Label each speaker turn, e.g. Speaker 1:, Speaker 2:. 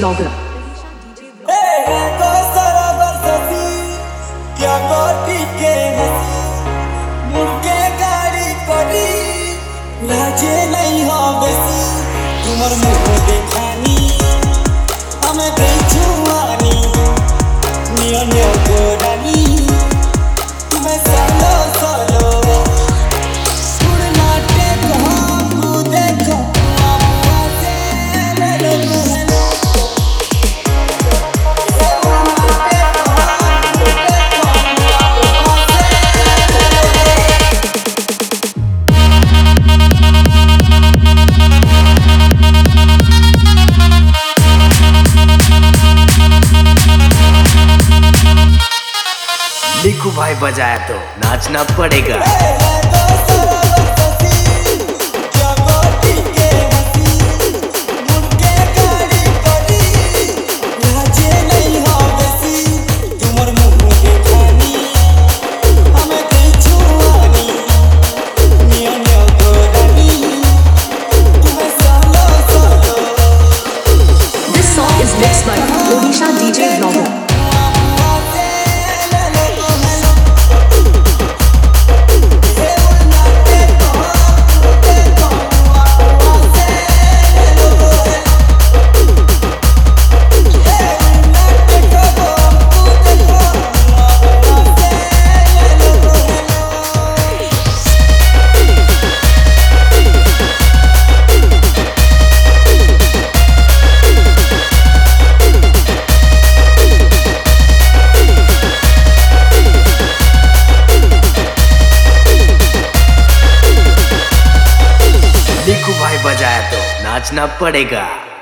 Speaker 1: Vlogger.
Speaker 2: लाजे नहीं हो बेसी तुमर मुख देखानी हमें देखुआनी नियो नियो गोरानी तुम्हें सालो सालो उड़नाटे को देखो आमुआ से ले लो
Speaker 3: लिखू भाई बजाया तो नाचना पड़ेगा।
Speaker 1: This song is mixed by Odisha DJ Vlogger.
Speaker 3: लिखू भाई बजाया तो नाचना पड़ेगा।